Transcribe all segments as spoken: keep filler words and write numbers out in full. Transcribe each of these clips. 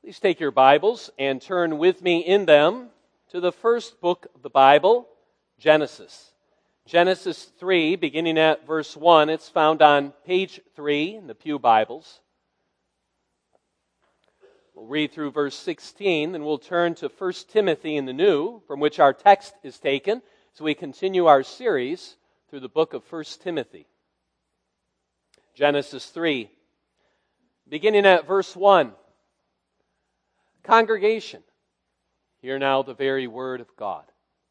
Please take your Bibles and turn with me in them to the first book of the Bible, Genesis. Genesis three, beginning at verse one. It's found on page three in the Pew Bibles. We'll read through verse sixteen, then we'll turn to First Timothy in the New, from which our text is taken, so we continue our series through the book of First Timothy. Genesis three, beginning at verse one. Congregation, hear now the very word of God.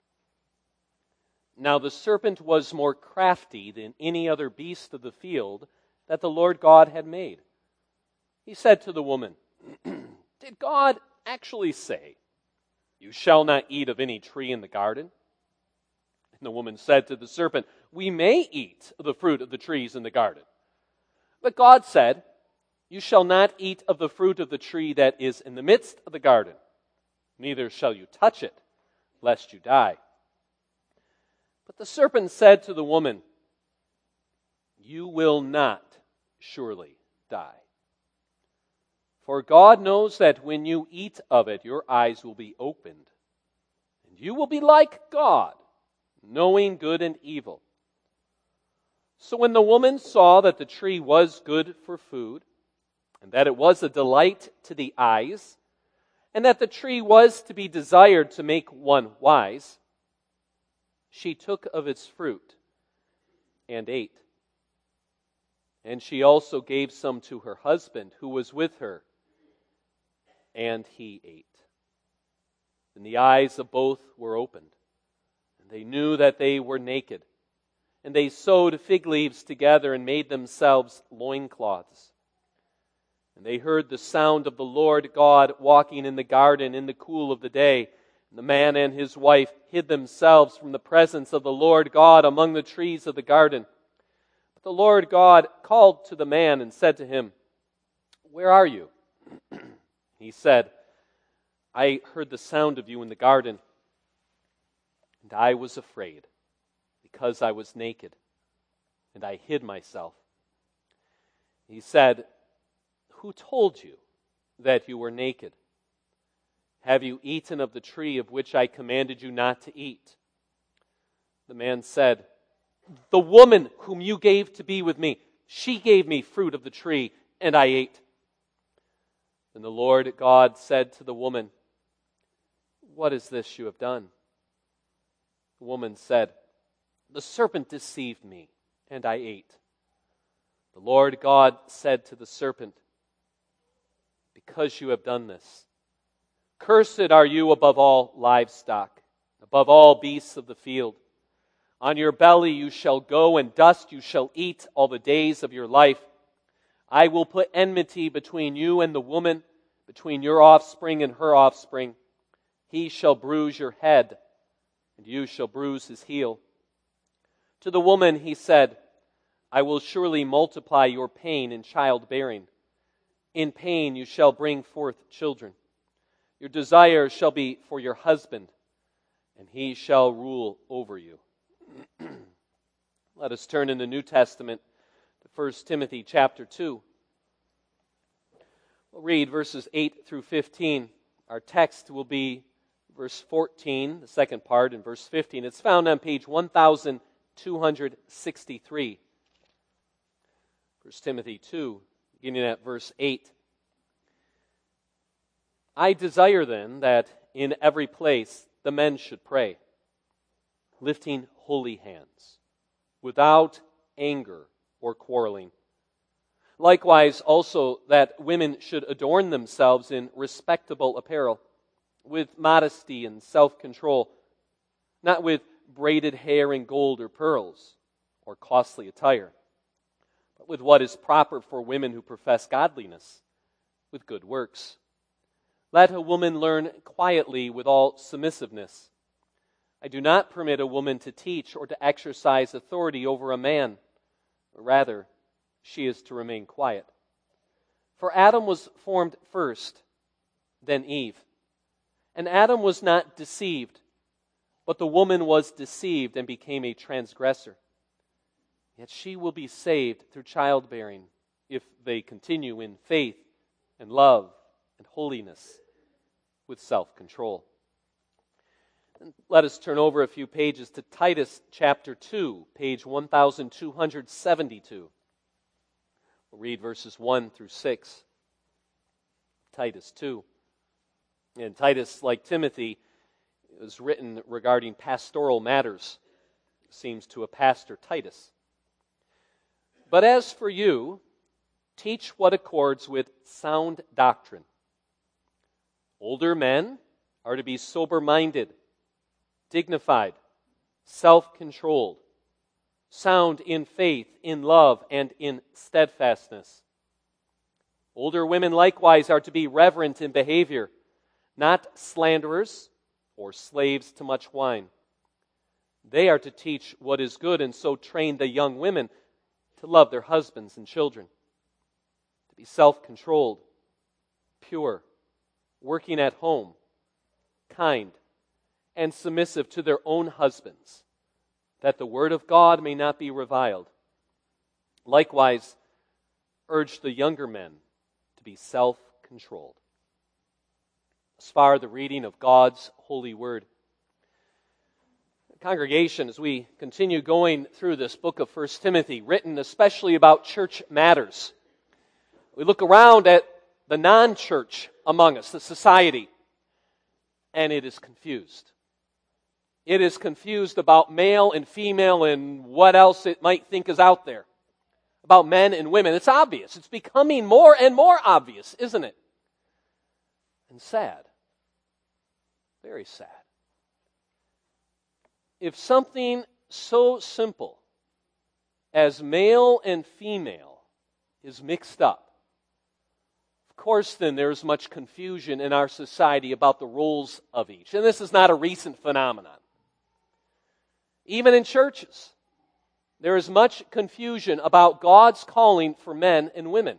Now the serpent was more crafty than any other beast of the field that the Lord God had made. He said to the woman, Did God actually say, You shall not eat of any tree in the garden? And the woman said to the serpent, We may eat of the fruit of the trees in the garden. But God said, You shall not eat of the fruit of the tree that is in the midst of the garden, neither shall you touch it, lest you die. But the serpent said to the woman, You will not surely die. For God knows that when you eat of it, your eyes will be opened, and you will be like God, knowing good and evil. So when the woman saw that the tree was good for food, and that it was a delight to the eyes, and that the tree was to be desired to make one wise, she took of its fruit and ate. And she also gave some to her husband who was with her, and he ate. And the eyes of both were opened, and they knew that they were naked. And they sewed fig leaves together and made themselves loincloths. And they heard the sound of the Lord God walking in the garden in the cool of the day. And the man and his wife hid themselves from the presence of the Lord God among the trees of the garden. But the Lord God called to the man and said to him, Where are you? He said, I heard the sound of you in the garden, and I was afraid, because I was naked, and I hid myself. He said, Who told you that you were naked? Have you eaten of the tree of which I commanded you not to eat? The man said, The woman whom you gave to be with me, she gave me fruit of the tree, and I ate. Then the Lord God said to the woman, What is this you have done? The woman said, The serpent deceived me, and I ate. The Lord God said to the serpent, Because you have done this, cursed are you above all livestock, above all beasts of the field. On your belly you shall go, and dust you shall eat all the days of your life. I will put enmity between you and the woman, between your offspring and her offspring. He shall bruise your head, and you shall bruise his heel. To the woman he said, I will surely multiply your pain in childbearing. In pain you shall bring forth children. Your desire shall be for your husband, and he shall rule over you. Let us turn in the New Testament to First Timothy chapter two. We'll read verses eight through fifteen. Our text will be verse fourteen, the second part, and verse fifteen. It's found on page one thousand two hundred sixty-three. First Timothy two, beginning at verse eight. I desire then that in every place the men should pray, lifting holy hands, without anger or quarreling. Likewise also that women should adorn themselves in respectable apparel, with modesty and self-control, not with braided hair and gold or pearls, or costly attire, but with what is proper for women who profess godliness, with good works. Let a woman learn quietly with all submissiveness. I do not permit a woman to teach or to exercise authority over a man. Rather, she is to remain quiet. For Adam was formed first, then Eve. And Adam was not deceived, but the woman was deceived and became a transgressor. Yet she will be saved through childbearing if they continue in faith and love and holiness with self-control. And let us turn over a few pages to Titus chapter two, page one thousand two hundred seventy-two. We'll read verses one through six. Titus two. And Titus, like Timothy, is written regarding pastoral matters. It seems to a pastor, Titus. But as for you, teach what accords with sound doctrine. Older men are to be sober-minded, dignified, self-controlled, sound in faith, in love, and in steadfastness. Older women likewise are to be reverent in behavior, not slanderers or slaves to much wine. They are to teach what is good, and so train the young women to love their husbands and children, to be self-controlled, pure, working at home, kind, and submissive to their own husbands, that the word of God may not be reviled. Likewise, urge the younger men to be self-controlled. As far the reading of God's holy word. Congregation, as we continue going through this book of First Timothy, written especially about church matters, we look around at the non-church among us, the society, and it is confused. It is confused about male and female and what else it might think is out there. About men and women. It's obvious. It's becoming more and more obvious, isn't it? And sad. Very sad. If something so simple as male and female is mixed up, of course then there's much confusion in our society about the roles of each. And this is not a recent phenomenon. Even in churches, there is much confusion about God's calling for men and women.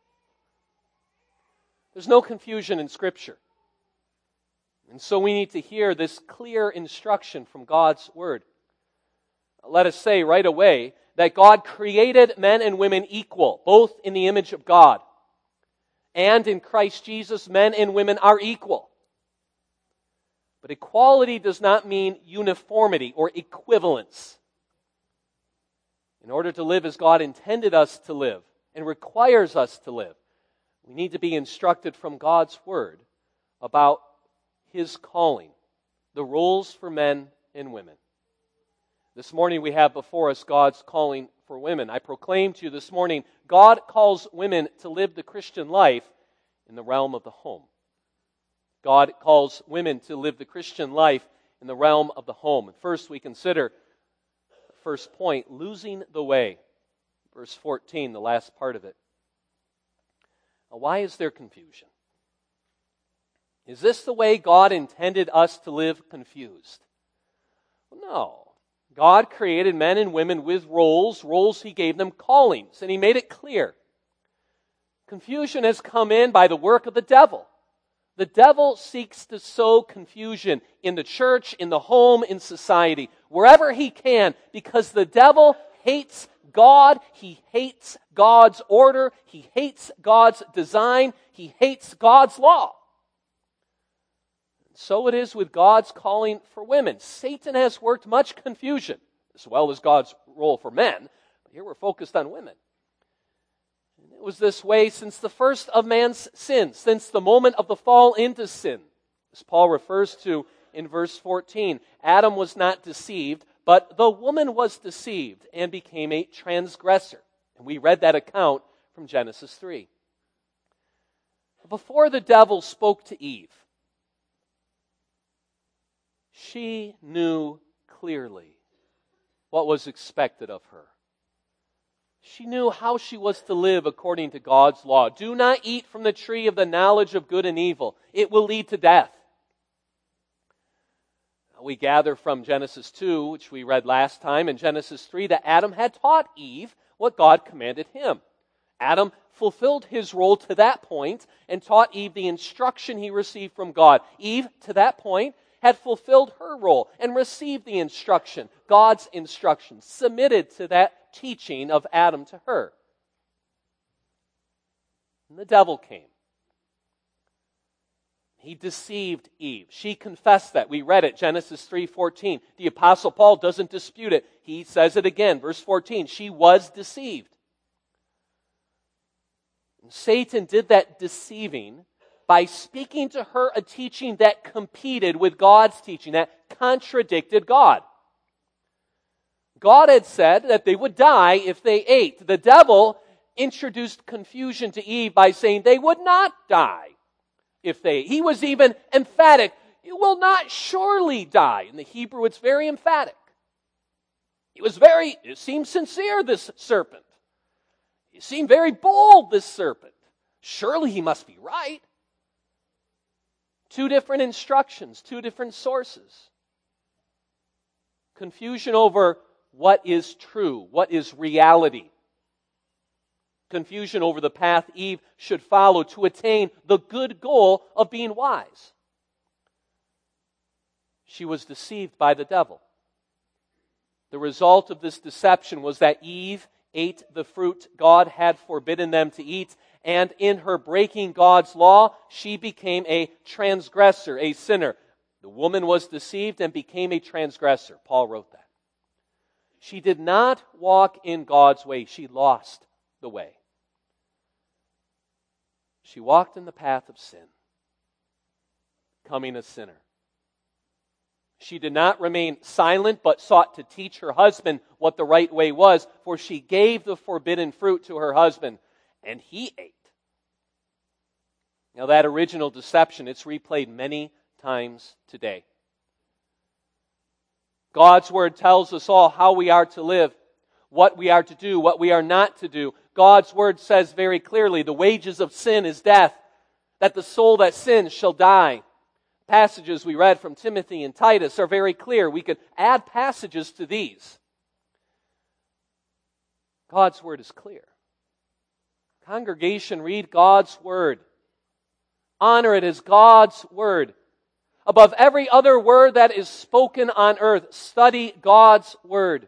There's no confusion in Scripture. And so we need to hear this clear instruction from God's Word. Let us say right away that God created men and women equal, both in the image of God. And in Christ Jesus, men and women are equal. But equality does not mean uniformity or equivalence. In order to live as God intended us to live and requires us to live, we need to be instructed from God's Word about His calling, the roles for men and women. This morning we have before us God's calling for women. I proclaim to you this morning, God calls women to live the Christian life in the realm of the home. God calls women to live the Christian life in the realm of the home. And first we consider, first point, losing the way. Verse fourteen, the last part of it. Now, why is there confusion? Is this the way God intended us to live confused? Well, no. God created men and women with roles, roles He gave them callings, and He made it clear. Confusion has come in by the work of the devil. The devil seeks to sow confusion in the church, in the home, in society, wherever he can, because the devil hates God, he hates God's order, he hates God's design, he hates God's law. So it is with God's calling for women. Satan has worked much confusion, as well as God's role for men. But here we're focused on women. And it was this way since the first of man's sins, since the moment of the fall into sin. As Paul refers to in verse fourteen, Adam was not deceived, but the woman was deceived and became a transgressor. And we read that account from Genesis three. Before the devil spoke to Eve, she knew clearly what was expected of her. She knew how she was to live according to God's law. Do not eat from the tree of the knowledge of good and evil. It will lead to death. We gather from Genesis two, which we read last time, and Genesis three, that Adam had taught Eve what God commanded him. Adam fulfilled his role to that point and taught Eve the instruction he received from God. Eve, to that point, had fulfilled her role and received the instruction, God's instruction, submitted to that teaching of Adam to her. And the devil came. He deceived Eve. She confessed that. We read it, Genesis three fourteen. The Apostle Paul doesn't dispute it. He says it again, verse fourteen. She was deceived. Satan did that deceiving by speaking to her a teaching that competed with God's teaching, that contradicted God. God had said that they would die if they ate. The devil introduced confusion to Eve by saying they would not die if they ate. He was even emphatic. You will not surely die. In the Hebrew, it's very emphatic. He was very, it seemed sincere, this serpent. He seemed very bold, this serpent. Surely he must be right. Two different instructions, two different sources. Confusion over what is true, what is reality. Confusion over the path Eve should follow to attain the good goal of being wise. She was deceived by the devil. The result of this deception was that Eve ate the fruit God had forbidden them to eat, and in her breaking God's law, she became a transgressor, a sinner. The woman was deceived and became a transgressor. Paul wrote that. She did not walk in God's way. She lost the way. She walked in the path of sin, becoming a sinner. She did not remain silent, but sought to teach her husband what the right way was, for she gave the forbidden fruit to her husband, and he ate. Now that original deception, it's replayed many times today. God's Word tells us all how we are to live, what we are to do, what we are not to do. God's Word says very clearly, the wages of sin is death, that the soul that sins shall die. Passages we read from Timothy and Titus are very clear. We could add passages to these. God's Word is clear. Congregation, read God's Word. Honor it as God's Word. Above every other word that is spoken on earth, study God's Word.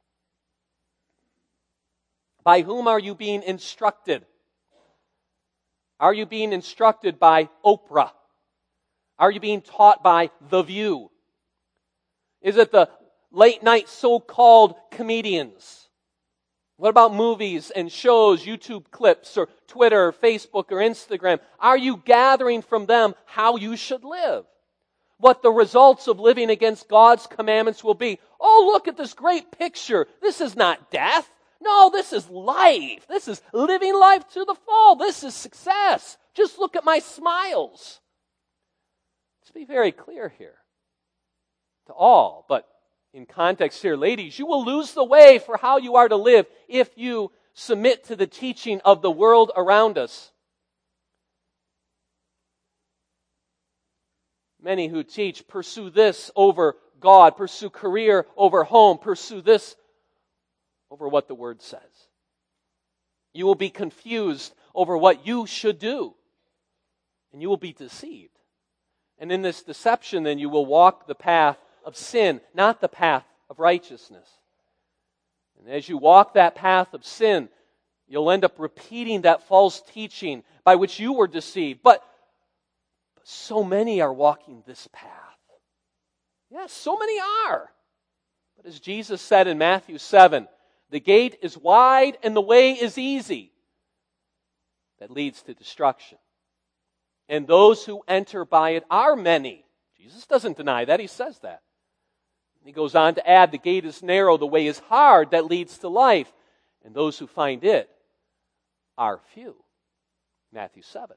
By whom are you being instructed? Are you being instructed by Oprah? Are you being taught by The View? Is it the late night so-called comedians? What about movies and shows, YouTube clips, or Twitter, or Facebook, or Instagram? Are you gathering from them how you should live? What the results of living against God's commandments will be? Oh, look at this great picture. This is not death. No, this is life. This is living life to the full. This is success. Just look at my smiles. Let's be very clear here to all, but in context here, ladies, you will lose the way for how you are to live if you submit to the teaching of the world around us. Many who teach, pursue this over God, pursue career over home, pursue this over what the Word says. You will be confused over what you should do, and you will be deceived. And in this deception, then, you will walk the path of sin, not the path of righteousness. And as you walk that path of sin, you'll end up repeating that false teaching by which you were deceived. But, but so many are walking this path. Yes, so many are. But as Jesus said in Matthew seven, the gate is wide and the way is easy that leads to destruction. And those who enter by it are many. Jesus doesn't deny that. He says that. And he goes on to add, the gate is narrow, the way is hard that leads to life. And those who find it are few. Matthew seven.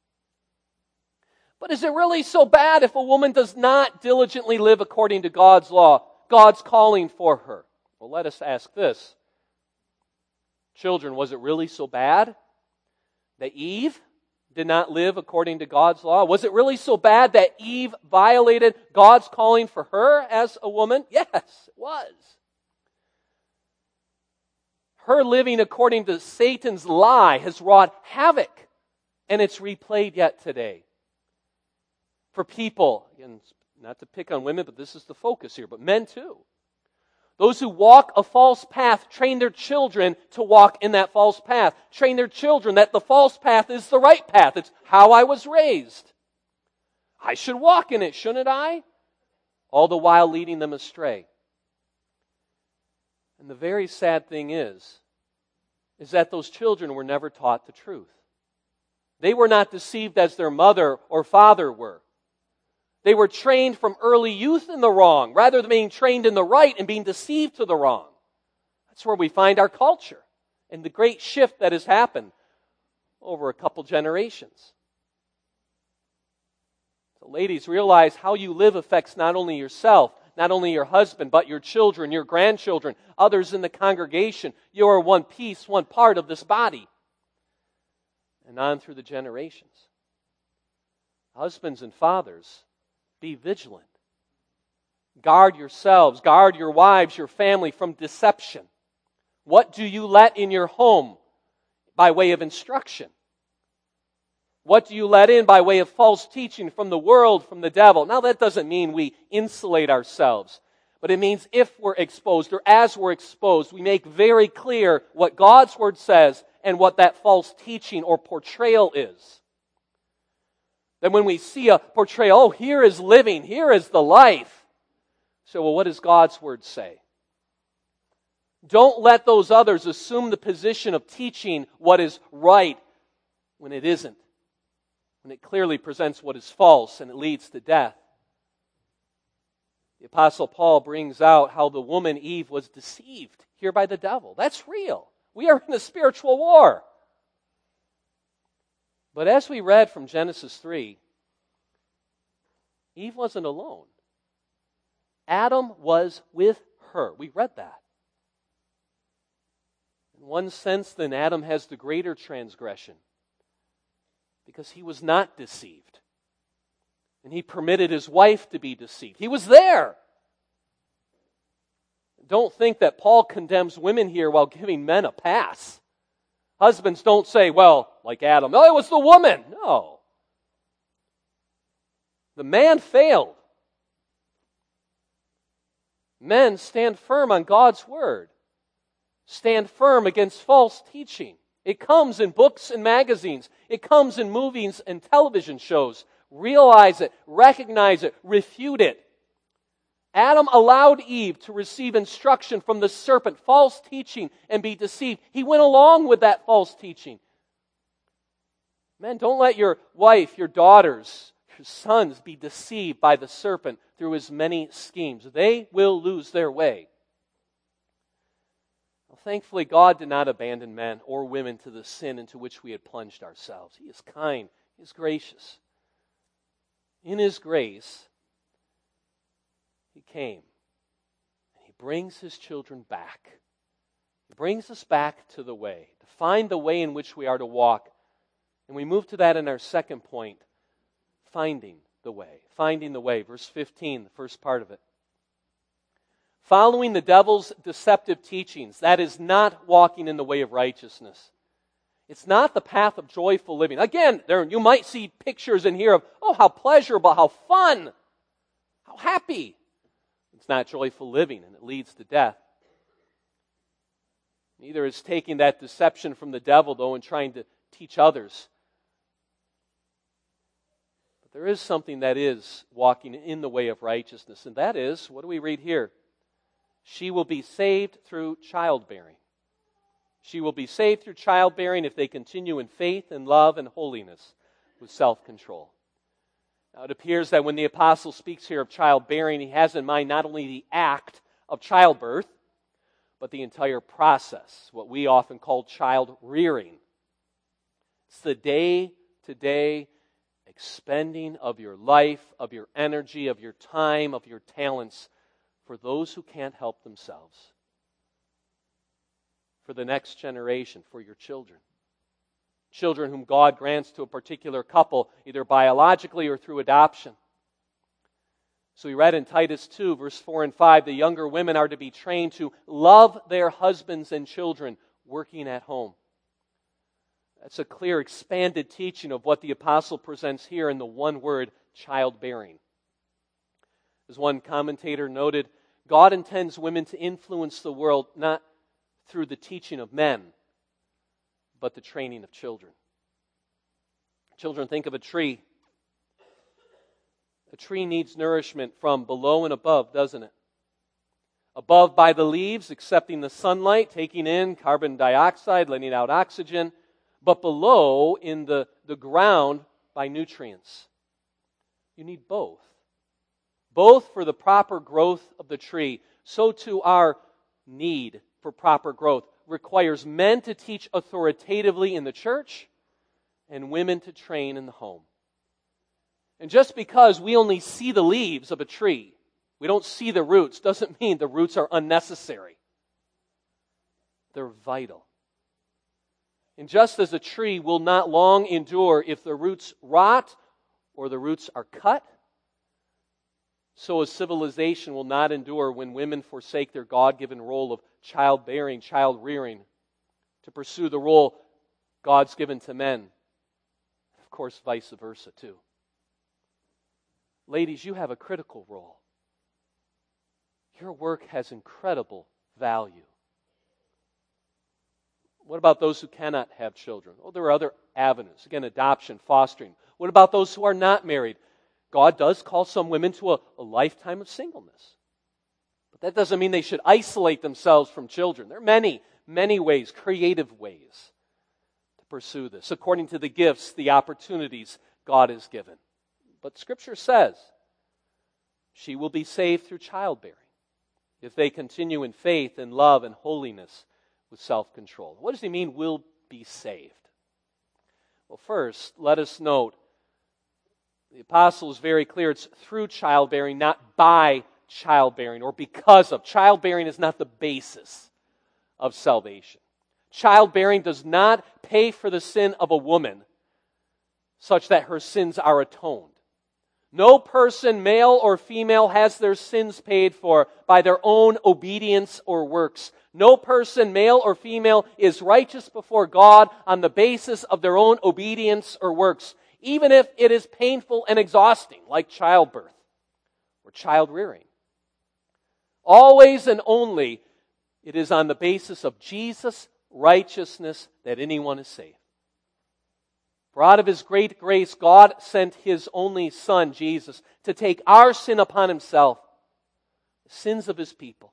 But is it really so bad if a woman does not diligently live according to God's law, God's calling for her? Well, let us ask this. Children, was it really so bad that Eve did not live according to God's law? Was it really so bad that Eve violated God's calling for her as a woman? Yes, it was. Her living according to Satan's lie has wrought havoc, and it's replayed yet today. For people, again, not to pick on women, but this is the focus here, but men too. Those who walk a false path train their children to walk in that false path. Train their children that the false path is the right path. It's how I was raised. I should walk in it, shouldn't I? All the while leading them astray. And the very sad thing is, is that those children were never taught the truth. They were not deceived as their mother or father were. They were trained from early youth in the wrong, rather than being trained in the right and being deceived to the wrong. That's where we find our culture and the great shift that has happened over a couple generations. So ladies, realize how you live affects not only yourself, not only your husband, but your children, your grandchildren, others in the congregation. You are one piece, one part of this body. And on through the generations. Husbands and fathers, be vigilant. Guard yourselves, guard your wives, your family from deception. What do you let in your home by way of instruction? What do you let in by way of false teaching from the world, from the devil? Now that doesn't mean we insulate ourselves, but it means if we're exposed or as we're exposed, we make very clear what God's Word says and what that false teaching or portrayal is. Then when we see a portrayal, oh, here is living, here is the life. So, well, what does God's Word say? Don't let those others assume the position of teaching what is right when it isn't. When it clearly presents what is false and it leads to death. The Apostle Paul brings out how the woman Eve was deceived here by the devil. That's real. We are in a spiritual war. But as we read from Genesis three, Eve wasn't alone. Adam was with her. We read that. In one sense, then, Adam has the greater transgression because he was not deceived. And he permitted his wife to be deceived. He was there. Don't think that Paul condemns women here while giving men a pass. Husbands don't say, well, like Adam, no, it was the woman. No. The man failed. Men, stand firm on God's Word. Stand firm against false teaching. It comes in books and magazines. It comes in movies and television shows. Realize it, recognize it, refute it. Adam allowed Eve to receive instruction from the serpent, false teaching, and be deceived. He went along with that false teaching. Men, don't let your wife, your daughters, your sons be deceived by the serpent through his many schemes. They will lose their way. Well, thankfully, God did not abandon men or women to the sin into which we had plunged ourselves. He is kind. He is gracious. In His grace, He came. And He brings His children back. He brings us back to the way, to find the way in which we are to walk. And we move to that in our second point, finding the way. Finding the way. Verse fifteen, the first part of it. Following the devil's deceptive teachings, that is not walking in the way of righteousness. It's not the path of joyful living. Again, there you might see pictures in here of, oh, how pleasurable, how fun, how happy. It's not joyful living, and it leads to death. Neither is taking that deception from the devil, though, and trying to teach others. But there is something that is walking in the way of righteousness, and that is, what do we read here? She will be saved through childbearing. She will be saved through childbearing if they continue in faith and love and holiness with self-control. Now it appears that when the apostle speaks here of childbearing, he has in mind not only the act of childbirth, but the entire process, what we often call child rearing. It's the day-to-day expending of your life, of your energy, of your time, of your talents for those who can't help themselves. For the next generation, for your children. Children whom God grants to a particular couple, either biologically or through adoption. So we read in Titus two, verse four and five, the younger women are to be trained to love their husbands and children working at home. That's a clear, expanded teaching of what the apostle presents here in the one word, childbearing. As one commentator noted, God intends women to influence the world not through the teaching of men, but the training of children. Children, think of a tree. A tree needs nourishment from below and above, doesn't it? Above by the leaves, accepting the sunlight, taking in carbon dioxide, letting out oxygen, but below in the, the ground by nutrients. You need both. Both for the proper growth of the tree. So too our need for proper growth requires men to teach authoritatively in the church and women to train in the home. And just because we only see the leaves of a tree, we don't see the roots, doesn't mean the roots are unnecessary. They're vital. And just as a tree will not long endure if the roots rot or the roots are cut, so a civilization will not endure when women forsake their God-given role of childbearing, child-rearing, to pursue the role God's given to men. Of course, vice versa too. Ladies, you have a critical role. Your work has incredible value. What about those who cannot have children? Oh, there are other avenues. Again, adoption, fostering. What about those who are not married? God does call some women to a, a lifetime of singleness. But that doesn't mean they should isolate themselves from children. There are many, many ways, creative ways to pursue this, according to the gifts, the opportunities God has given. But Scripture says she will be saved through childbearing if they continue in faith and love and holiness with self-control. What does he mean, will be saved? Well, first, let us note, the apostle is very clear, it's through childbearing, not by childbearing or because of. Childbearing is not the basis of salvation. Childbearing does not pay for the sin of a woman such that her sins are atoned. No person, male or female, has their sins paid for by their own obedience or works. No person, male or female, is righteous before God on the basis of their own obedience or works, even if it is painful and exhausting, like childbirth or child rearing. Always and only it is on the basis of Jesus' righteousness that anyone is saved. For out of His great grace, God sent His only Son, Jesus, to take our sin upon Himself, the sins of His people.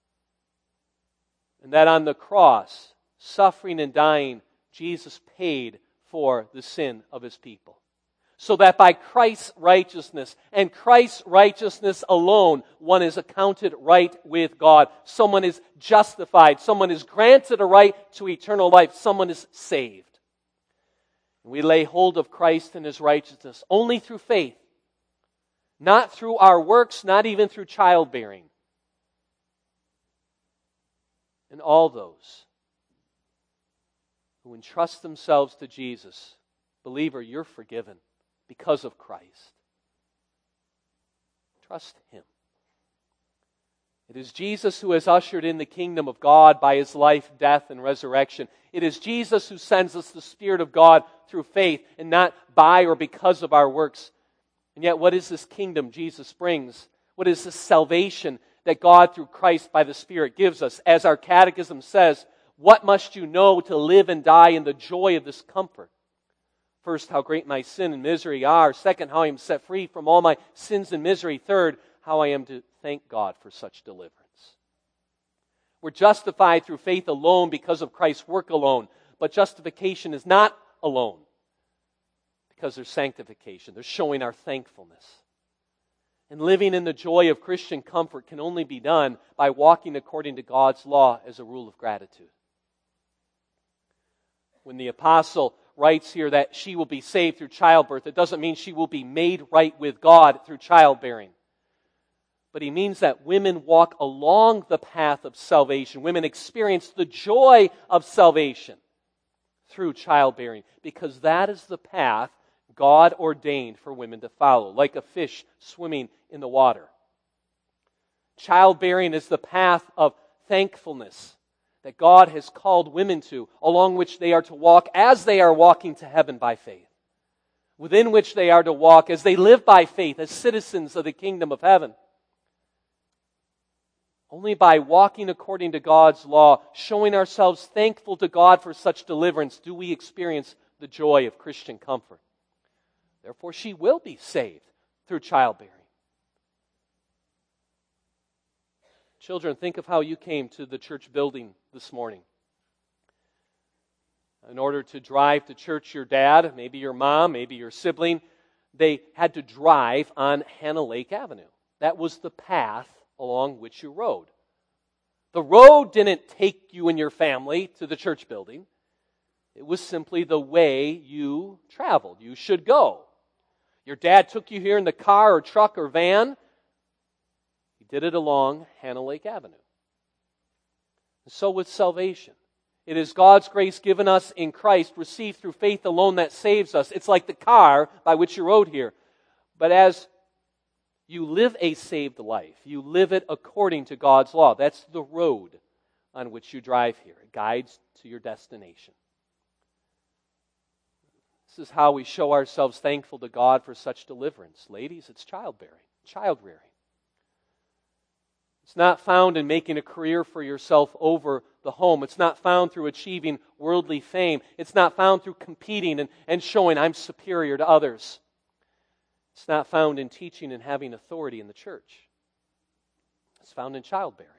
And that on the cross, suffering and dying, Jesus paid for the sin of His people. So that by Christ's righteousness and Christ's righteousness alone, one is accounted right with God. Someone is justified. Someone is granted a right to eternal life. Someone is saved. We lay hold of Christ and His righteousness only through faith, not through our works, not even through childbearing. And all those who entrust themselves to Jesus, believer, you're forgiven because of Christ. Trust Him. It is Jesus who has ushered in the kingdom of God by His life, death, and resurrection. It is Jesus who sends us the Spirit of God through faith and not by or because of our works. And yet, what is this kingdom Jesus brings? What is this salvation that God through Christ by the Spirit gives us? As our catechism says, what must you know to live and die in the joy of this comfort? First, how great my sin and misery are. Second, how I am set free from all my sins and misery. Third, how I am to thank God for such deliverance. We're justified through faith alone because of Christ's work alone. But justification is not alone because there's sanctification. There's showing our thankfulness. And living in the joy of Christian comfort can only be done by walking according to God's law as a rule of gratitude. When the apostle writes here that she will be saved through childbirth, it doesn't mean she will be made right with God through childbearing. But he means that women walk along the path of salvation. Women experience the joy of salvation through childbearing, because that is the path God ordained for women to follow, like a fish swimming in the water. Childbearing is the path of thankfulness that God has called women to, along which they are to walk as they are walking to heaven by faith, within which they are to walk as they live by faith as citizens of the kingdom of heaven. Only by walking according to God's law, showing ourselves thankful to God for such deliverance, do we experience the joy of Christian comfort. Therefore, she will be saved through childbearing. Children, think of how you came to the church building this morning. In order to drive to church, your dad, maybe your mom, maybe your sibling, they had to drive on Hannah Lake Avenue. That was the path along which you rode. The road didn't take you and your family to the church building. It was simply the way you traveled. You should go. Your dad took you here in the car or truck or van. He did it along Hannah Lake Avenue. And so with salvation. It is God's grace given us in Christ, received through faith alone, that saves us. It's like the car by which you rode here. But as you live a saved life, you live it according to God's law. That's the road on which you drive here. It guides to your destination. This is how we show ourselves thankful to God for such deliverance. Ladies, it's childbearing, child rearing. It's not found in making a career for yourself over the home. It's not found through achieving worldly fame. It's not found through competing and, and showing I'm superior to others. It's not found in teaching and having authority in the church. It's found in childbearing.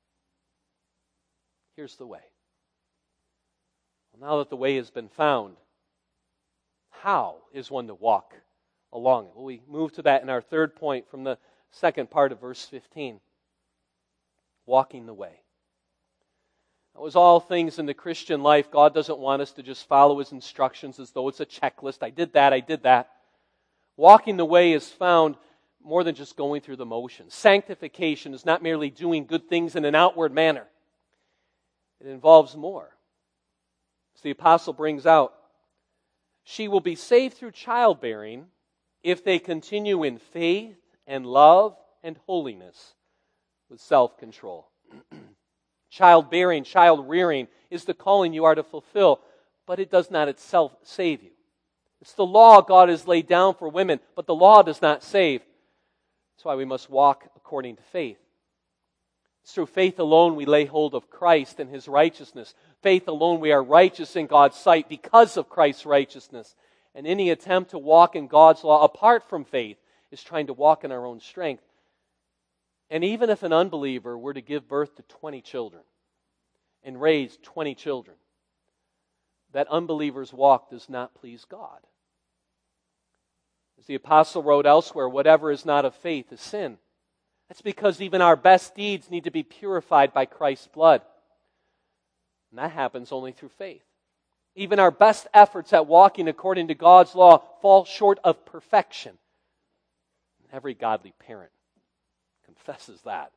Here's the way. Well, now that the way has been found, how is one to walk along it? Well, we move to that in our third point from the second part of verse fifteen. Walking the way. That was all things in the Christian life. God doesn't want us to just follow His instructions as though it's a checklist. I did that, I did that. Walking the way is found more than just going through the motions. Sanctification is not merely doing good things in an outward manner. It involves more. As the apostle brings out, she will be saved through childbearing if they continue in faith and love and holiness with self-control. Childbearing, child-rearing is the calling you are to fulfill, but it does not itself save you. It's the law God has laid down for women, but the law does not save. That's why we must walk according to faith. It's through faith alone we lay hold of Christ and His righteousness. Faith alone we are righteous in God's sight because of Christ's righteousness. And any attempt to walk in God's law apart from faith is trying to walk in our own strength. And even if an unbeliever were to give birth to twenty children and raise twenty children, that unbeliever's walk does not please God. As the apostle wrote elsewhere, whatever is not of faith is sin. That's because even our best deeds need to be purified by Christ's blood. And that happens only through faith. Even our best efforts at walking according to God's law fall short of perfection. Every godly parent confesses that.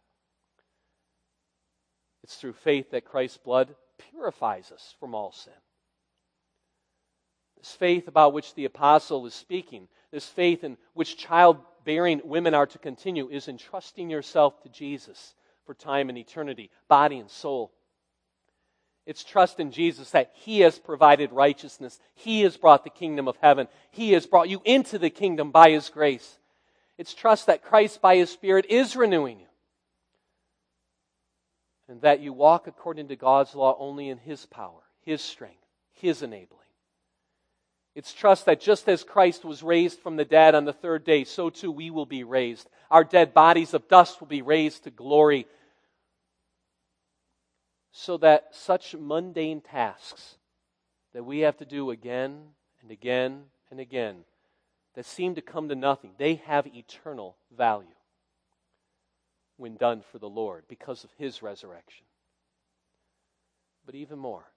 It's through faith that Christ's blood purifies us from all sin. This faith about which the apostle is speaking, this faith in which childbearing women are to continue, is entrusting yourself to Jesus for time and eternity, body and soul. It's trust in Jesus that He has provided righteousness. He has brought the kingdom of heaven. He has brought you into the kingdom by His grace. It's trust that Christ by His Spirit is renewing you. And that you walk according to God's law only in His power, His strength, His enabling. It's trust that just as Christ was raised from the dead on the third day, so too we will be raised. Our dead bodies of dust will be raised to glory. So that such mundane tasks that we have to do again and again and again that seem to come to nothing, they have eternal value when done for the Lord because of His resurrection. But even more,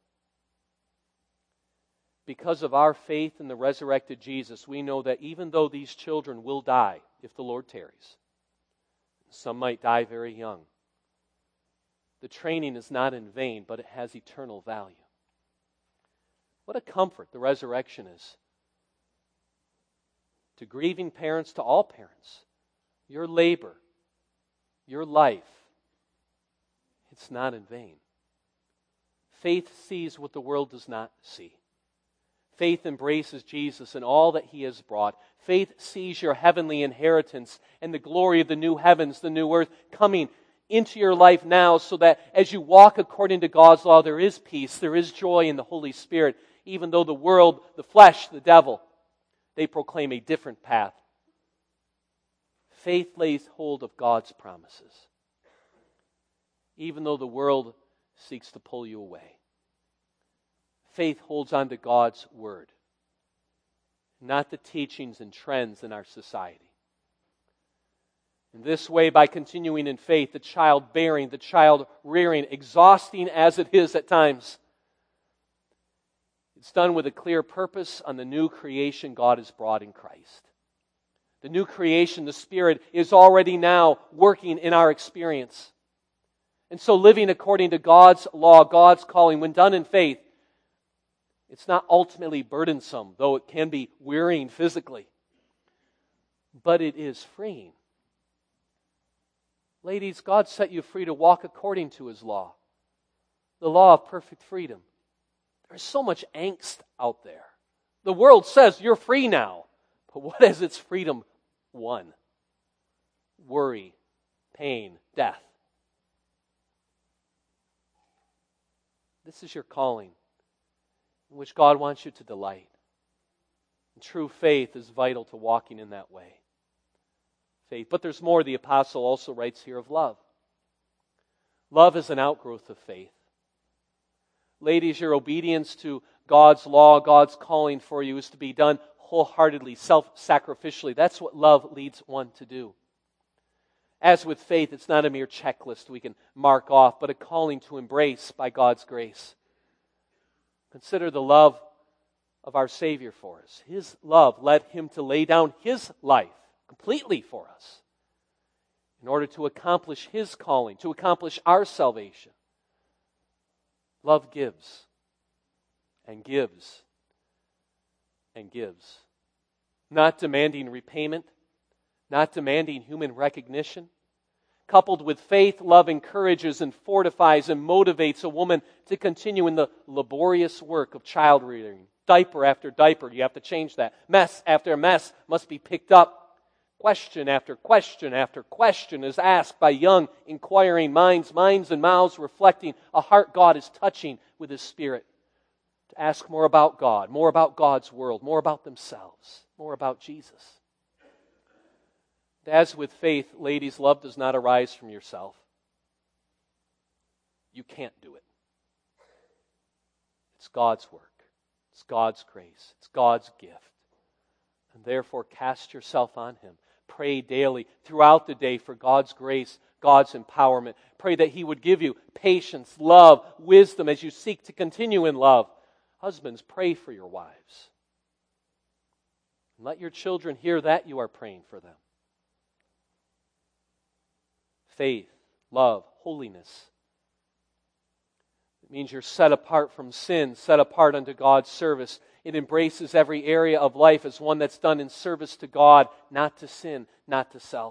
because of our faith in the resurrected Jesus, we know that even though these children will die if the Lord tarries, some might die very young, the training is not in vain, but it has eternal value. What a comfort the resurrection is. To grieving parents, to all parents, your labor, your life, it's not in vain. Faith sees what the world does not see. Faith embraces Jesus and all that He has brought. Faith sees your heavenly inheritance and the glory of the new heavens, the new earth coming into your life now, so that as you walk according to God's law, there is peace, there is joy in the Holy Spirit, even though the world, the flesh, the devil, they proclaim a different path. Faith lays hold of God's promises, even though the world seeks to pull you away. Faith holds on to God's word, not the teachings and trends in our society. In this way, by continuing in faith, the child bearing, the child rearing, exhausting as it is at times, it's done with a clear purpose on the new creation God has brought in Christ. The new creation, the Spirit, is already now working in our experience. And so living according to God's law, God's calling, when done in faith, it's not ultimately burdensome, though it can be wearying physically. But it is freeing. Ladies, God set you free to walk according to His law, the law of perfect freedom. There's so much angst out there. The world says you're free now, but what has its freedom won? Worry, pain, death. This is your calling, in which God wants you to delight. And true faith is vital to walking in that way. Faith. But there's more. The apostle also writes here of love. Love is an outgrowth of faith. Ladies, your obedience to God's law, God's calling for you is to be done wholeheartedly, self-sacrificially. That's what love leads one to do. As with faith, it's not a mere checklist we can mark off, but a calling to embrace by God's grace. Consider the love of our Savior for us. His love led Him to lay down His life completely for us in order to accomplish His calling, to accomplish our salvation. Love gives and gives and gives. Not demanding repayment, not demanding human recognition. Coupled with faith, love encourages and fortifies and motivates a woman to continue in the laborious work of child rearing. Diaper after diaper, you have to change that. Mess after mess must be picked up. Question after question after question is asked by young, inquiring minds, minds and mouths reflecting a heart God is touching with His Spirit. To ask more about God, more about God's world, more about themselves, more about Jesus. As with faith, ladies, love does not arise from yourself. You can't do it. It's God's work. It's God's grace. It's God's gift. And therefore, cast yourself on Him. Pray daily, throughout the day, for God's grace, God's empowerment. Pray that He would give you patience, love, wisdom as you seek to continue in love. Husbands, pray for your wives. And let your children hear that you are praying for them. Faith, love, holiness. It means you're set apart from sin, set apart unto God's service. It embraces every area of life as one that's done in service to God, not to sin, not to self.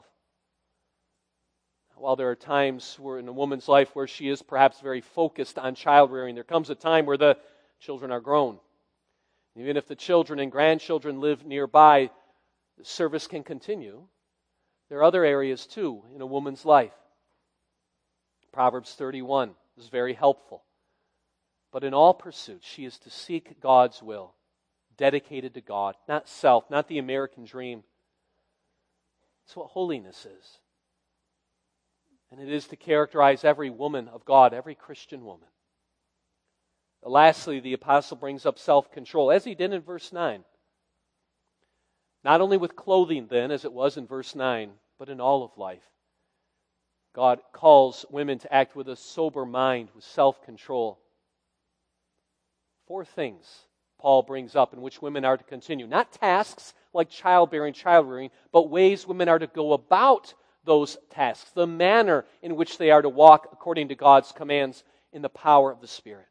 While there are times where in a woman's life where she is perhaps very focused on child rearing, there comes a time where the children are grown. Even if the children and grandchildren live nearby, the service can continue. There are other areas too in a woman's life. Proverbs thirty-one is very helpful. But in all pursuits, she is to seek God's will, dedicated to God, not self, not the American dream. It's what holiness is. And it is to characterize every woman of God, every Christian woman. Lastly, the apostle brings up self-control, as he did in verse nine. Not only with clothing then, as it was in verse nine, but in all of life. God calls women to act with a sober mind, with self-control. Four things Paul brings up in which women are to continue. Not tasks like childbearing, child rearing, but ways women are to go about those tasks. The manner in which they are to walk according to God's commands in the power of the Spirit.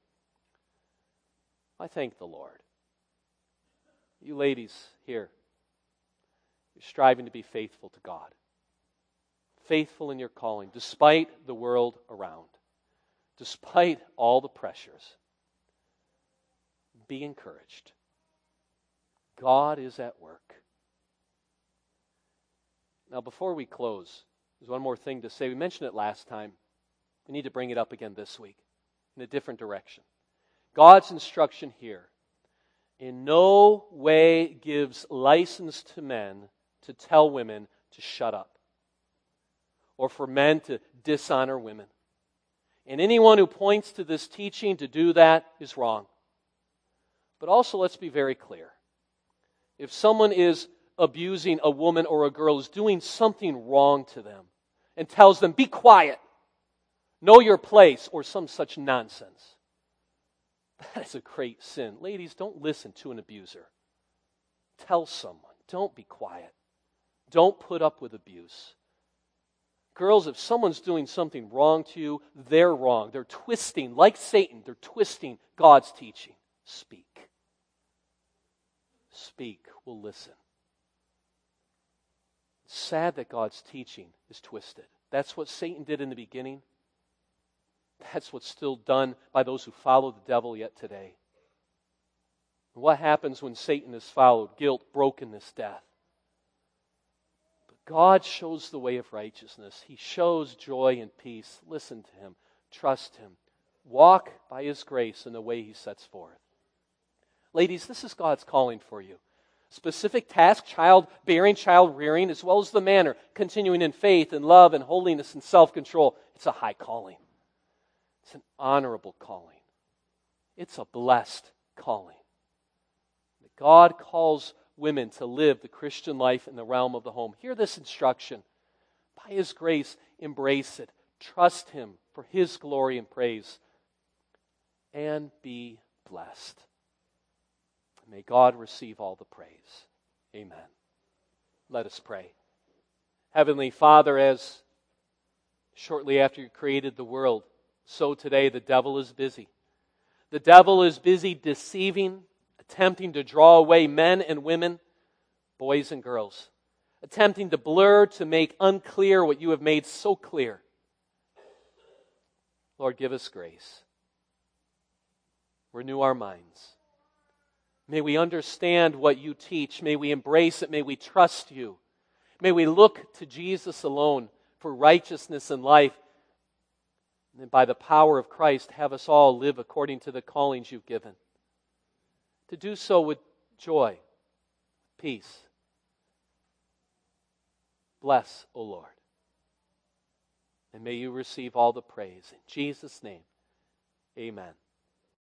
I thank the Lord. You ladies here, you're striving to be faithful to God. Faithful in your calling, despite the world around. Despite all the pressures. Be encouraged. God is at work. Now, before we close, there's one more thing to say. We mentioned it last time. We need to bring it up again this week in a different direction. God's instruction here in no way gives license to men to tell women to shut up. or for men to dishonor women. And anyone who points to this teaching to do that is wrong. But also, let's be very clear. If someone is abusing a woman or a girl, is doing something wrong to them, and tells them, be quiet, know your place, or some such nonsense, that is a great sin. Ladies, don't listen to an abuser. Tell someone, don't be quiet. Don't put up with abuse. Girls, if someone's doing something wrong to you, they're wrong. They're twisting, like Satan, they're twisting God's teaching. Speak. Speak. We'll listen. It's sad that God's teaching is twisted. That's what Satan did in the beginning. That's what's still done by those who follow the devil yet today. And what happens when Satan is followed? Guilt, brokenness, death. But God shows the way of righteousness. He shows joy and peace. Listen to Him. Trust Him. Walk by His grace in the way He sets forth. Ladies, this is God's calling for you. Specific task, child-bearing, child-rearing, as well as the manner, continuing in faith and love and holiness and self-control. It's a high calling. It's an honorable calling. It's a blessed calling. God calls women to live the Christian life in the realm of the home. Hear this instruction. By His grace, embrace it. Trust Him for His glory and praise. And be blessed. May God receive all the praise. Amen. Let us pray. Heavenly Father, as shortly after you created the world, so today the devil is busy. The devil is busy deceiving, attempting to draw away men and women, boys and girls, attempting to blur, to make unclear what you have made so clear. Lord, give us grace. Renew our minds. May we understand what you teach. May we embrace it. May we trust you. May we look to Jesus alone for righteousness and life. And then by the power of Christ, have us all live according to the callings you've given. To do so with joy, peace. Bless, O Lord. And may you receive all the praise. In Jesus' name, amen.